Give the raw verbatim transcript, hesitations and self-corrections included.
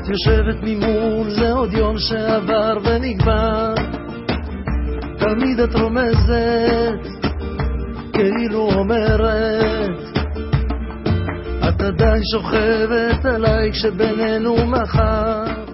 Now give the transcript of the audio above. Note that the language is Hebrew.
יושבת ממול, זה עוד יום שעבר ונגמר. תמיד את רומזת, כאילו אומרת, את עדיין שוכבת עליי כשבינינו מחר.